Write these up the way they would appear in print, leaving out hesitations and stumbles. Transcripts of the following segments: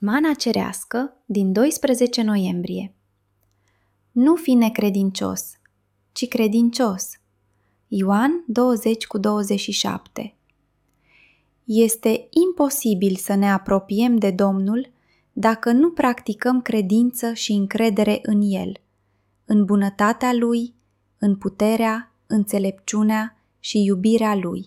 Mana cerească din 12 noiembrie. Nu fi necredincios, ci credincios. Ioan 20:27. Este imposibil să ne apropiem de Domnul dacă nu practicăm credință și încredere în El, în bunătatea Lui, în puterea, înțelepciunea și iubirea Lui.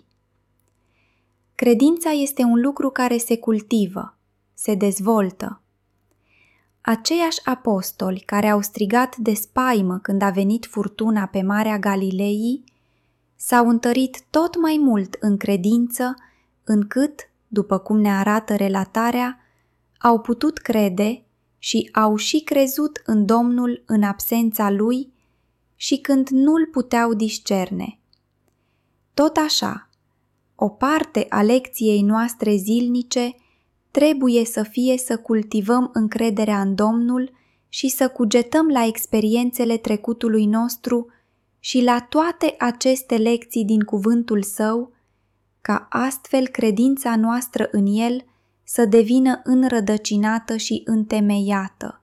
Credința este un lucru care se cultivă, se dezvoltă. Aceiași apostoli care au strigat de spaimă când a venit furtuna pe Marea Galilei s-au întărit tot mai mult în credință, încât, după cum ne arată relatarea, au putut crede și au și crezut în Domnul în absența Lui și când nu-L puteau discerne. Tot așa, o parte a lecției noastre zilnice trebuie să fie să cultivăm încrederea în Domnul și să cugetăm la experiențele trecutului nostru și la toate aceste lecții din cuvântul Său, ca astfel credința noastră în El să devină înrădăcinată și întemeiată.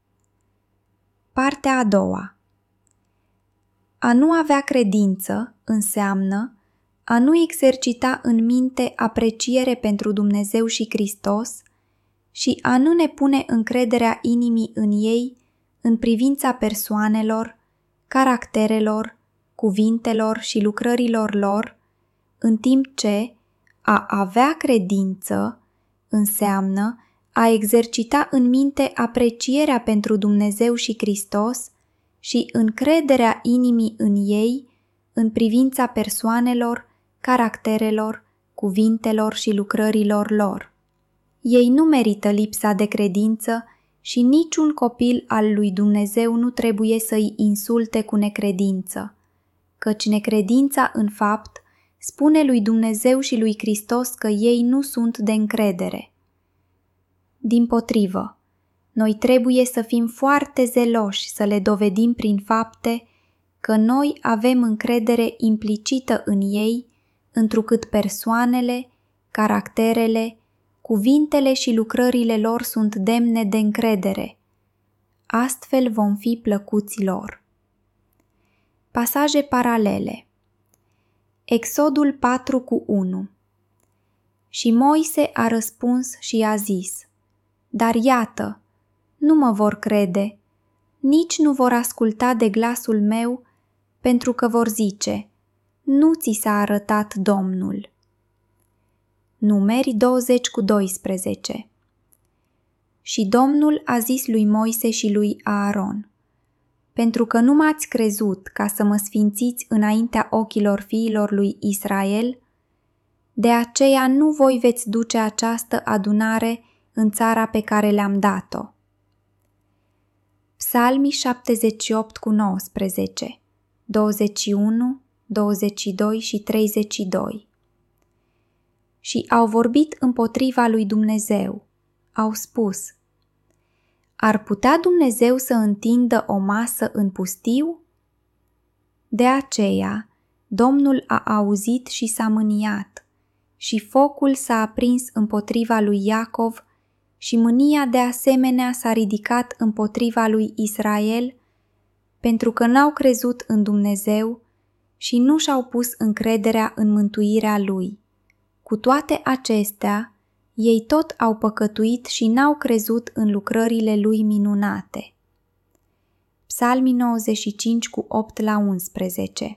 Partea a doua. A nu avea credință înseamnă a nu exercita în minte apreciere pentru Dumnezeu și Hristos și a nu ne pune încrederea inimii în ei în privința persoanelor, caracterelor, cuvintelor și lucrărilor lor, în timp ce a avea credință înseamnă a exercita în minte aprecierea pentru Dumnezeu și Hristos și încrederea inimii în ei în privința persoanelor, caracterelor, cuvintelor și lucrărilor lor. Ei nu merită lipsa de credință și niciun copil al lui Dumnezeu nu trebuie să-i insulte cu necredință, căci necredința în fapt spune lui Dumnezeu și lui Hristos că ei nu sunt de încredere. Dimpotrivă, noi trebuie să fim foarte zeloși să le dovedim prin fapte că noi avem încredere implicită în ei, întrucât persoanele, caracterele, cuvintele și lucrările lor sunt demne de încredere. Astfel vom fi plăcuți lor. Pasaje paralele. Exodul 4:1. Și Moise a răspuns și a zis: Dar iată, nu mă vor crede, nici nu vor asculta de glasul meu, pentru că vor zice: Nu ți s-a arătat Domnul. Numeri 20:12. Și Domnul a zis lui Moise și lui Aaron: Pentru că nu m-ați crezut ca să mă sfințiți înaintea ochilor fiilor lui Israel, de aceea nu voi veți duce această adunare în țara pe care le-am dat-o. Psalmii 78:19, 21, 22 și 32. Și au vorbit împotriva lui Dumnezeu, au spus: Ar putea Dumnezeu să întindă o masă în pustiu? De aceea, Domnul a auzit și s-a mâniat, și focul s-a aprins împotriva lui Iacov și mânia de asemenea s-a ridicat împotriva lui Israel, pentru că n-au crezut în Dumnezeu și nu și-au pus încrederea în mântuirea Lui. Cu toate acestea, ei tot au păcătuit și n-au crezut în lucrările Lui minunate. Psalmii 95:8-11.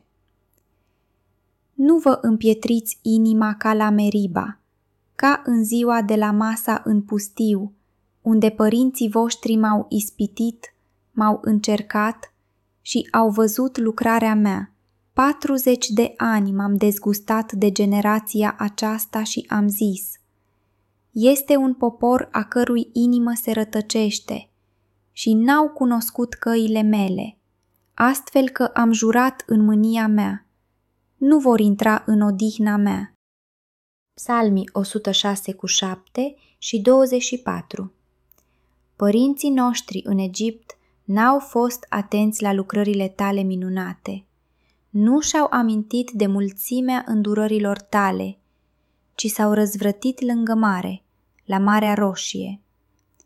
Nu vă împietriți inima ca la Meriba, ca în ziua de la Masa în pustiu, unde părinții voștri m-au ispitit, m-au încercat și au văzut lucrarea mea. 40 de ani m-am dezgustat de generația aceasta și am zis: Este un popor a cărui inimă se rătăcește și n-au cunoscut căile mele, astfel că am jurat în mânia mea: nu vor intra în odihna mea. Psalmii 106:7 și 24. Părinții noștri în Egipt n-au fost atenți la lucrările tale minunate. Nu și-au amintit de mulțimea îndurărilor tale, ci s-au răzvrătit lângă mare, la Marea Roșie.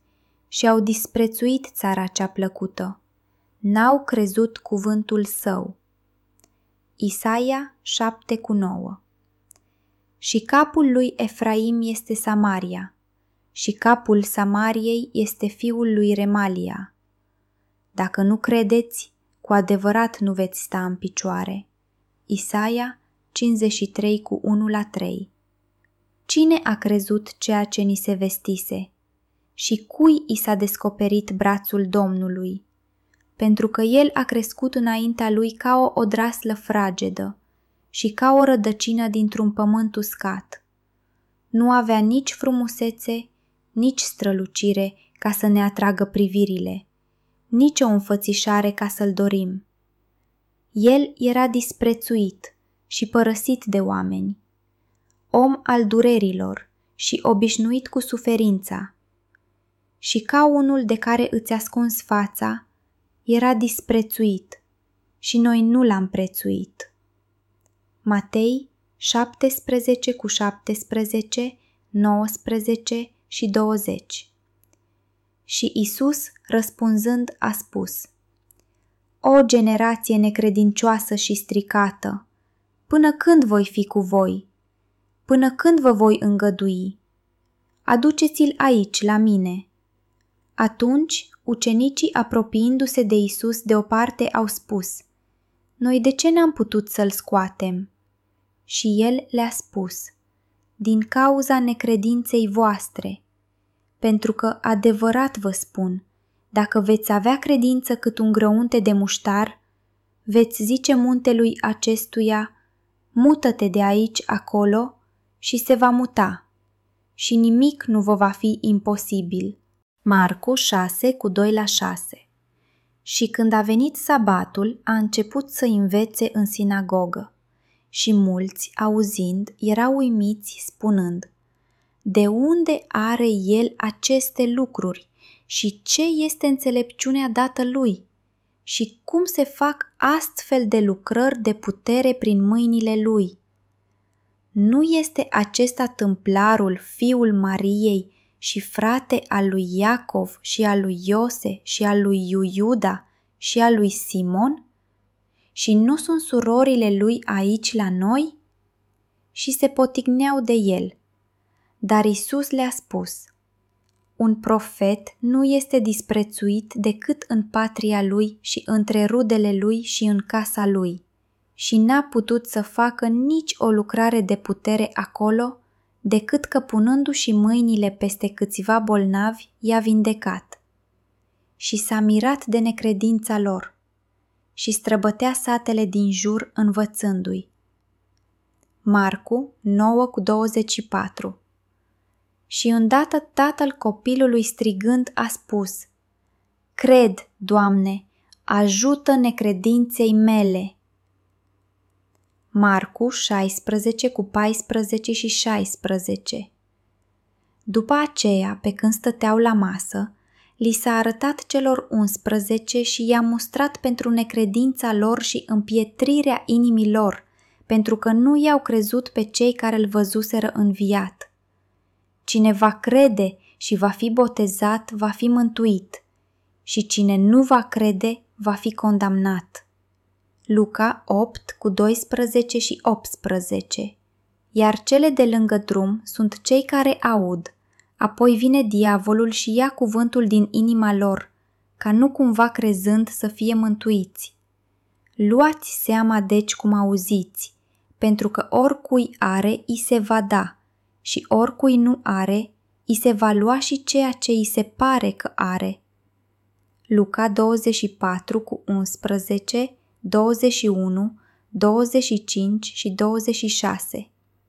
și au disprețuit țara cea plăcută. N-au crezut cuvântul său. Isaia 7:9. Și capul lui Efraim este Samaria, și capul Samariei este fiul lui Remalia. Dacă nu credeți, cu adevărat nu veți sta în picioare. Isaia 53:1-3. Cine a crezut ceea ce ni se vestise? Și cui i s-a descoperit brațul Domnului? Pentru că el a crescut înaintea lui ca o odraslă fragedă și ca o rădăcină dintr-un pământ uscat. Nu avea nici frumusețe, nici strălucire ca să ne atragă privirile, nici o înfățișare ca să-l dorim. El era disprețuit și părăsit de oameni, om al durerilor și obișnuit cu suferința. Și ca unul de care îți ascunzi fața, era disprețuit și noi nu l-am prețuit. Matei 17:17, 19 și 20. Și Isus, răspunzând, a spus: O generație necredincioasă și stricată, până când voi fi cu voi? Până când vă voi îngădui? Aduceți-l aici, la mine. Atunci, ucenicii, apropiindu-se de Isus deoparte, au spus: Noi de ce n-am putut să-l scoatem? Și el le-a spus: Din cauza necredinței voastre, pentru că adevărat vă spun, dacă veți avea credință cât un grăunte de muștar, veți zice muntelui acestuia: mută-te de aici acolo, și se va muta, și nimic nu vă va fi imposibil. Marcu 6:2-6. Și când a venit sabatul, a început să învețe în sinagogă. Și mulți, auzind, erau uimiți, spunând: De unde are el aceste lucruri și ce este înțelepciunea dată lui? Și cum se fac astfel de lucrări de putere prin mâinile lui? Nu este acesta tâmplarul, fiul Mariei și frate al lui Iacov și al lui Iose și al lui Iuda și al lui Simon? Și nu sunt surorile lui aici la noi? Și se potigneau de el. Dar Isus le-a spus: Un profet nu este disprețuit decât în patria lui și între rudele lui și în casa lui. Și n-a putut să facă nici o lucrare de putere acolo, decât că punându-și mâinile peste câțiva bolnavi, i-a vindecat. Și s-a mirat de necredința lor și străbătea satele din jur învățându-i. Marcu 9:24. Și îndată tatăl copilului strigând a spus: Cred, Doamne, ajută necredinței mele. Marcu 16:14 și 16. După aceea, pe când stăteau la masă, li s-a arătat celor 11 și i-a mustrat pentru necredința lor și împietrirea inimii lor, pentru că nu i-au crezut pe cei care îl văzuseră înviat. Cine va crede și va fi botezat va fi mântuit, și cine nu va crede va fi condamnat. Luca 8:12 și 18. Iar cele de lângă drum sunt cei care aud, apoi vine diavolul și ia cuvântul din inima lor, ca nu cumva crezând să fie mântuiți. Luați seama deci cum auziți, pentru că oricui are, i se va da, și oricui nu are, i se va lua și ceea ce i se pare că are. Luca 24:11, 21, 25 și 26.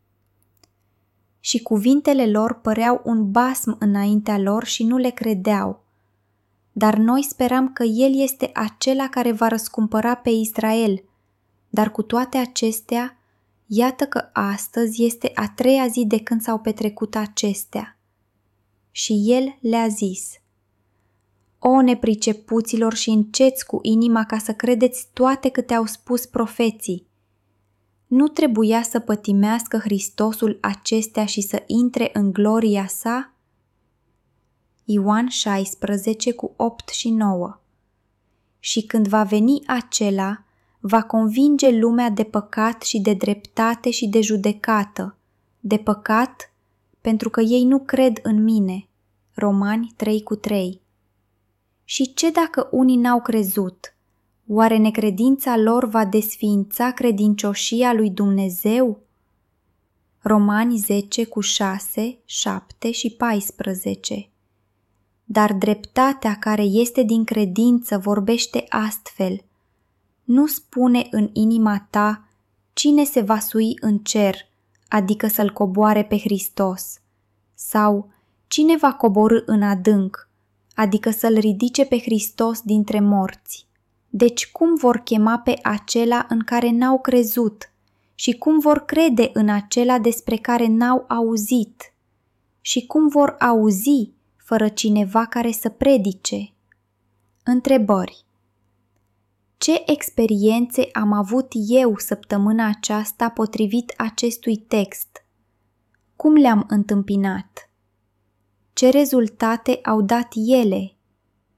Și cuvintele lor păreau un basm înaintea lor și nu le credeau. Dar noi speram că El este acela care va răscumpăra pe Israel. Dar cu toate acestea, iată că astăzi este a treia zi de când s-au petrecut acestea. Și El le-a zis: O nepricepuților și înceți cu inima ca să credeți toate câte au spus profeții. Nu trebuia să pătimească Hristosul acestea și să intre în gloria sa? Ioan 16 cu 8 și 9. Și când va veni acela, va convinge lumea de păcat și de dreptate și de judecată. De păcat, pentru că ei nu cred în mine. Romani 3 cu 3. Și ce dacă unii n-au crezut? Oare necredința lor va desființa credincioșia lui Dumnezeu? Romani 10 cu 6, 7 și 14. Dar dreptatea care este din credință vorbește astfel: nu spune în inima ta cine se va sui în cer, adică să-l coboare pe Hristos, sau cine va coborî în adânc, adică să-l ridice pe Hristos dintre morți. Deci cum vor chema pe acela în care n-au crezut și cum vor crede în acela despre care n-au auzit? Și cum vor auzi fără cineva care să predice? Întrebări. Ce experiențe am avut eu săptămâna aceasta potrivit acestui text? Cum le-am întâmpinat? Ce rezultate au dat ele?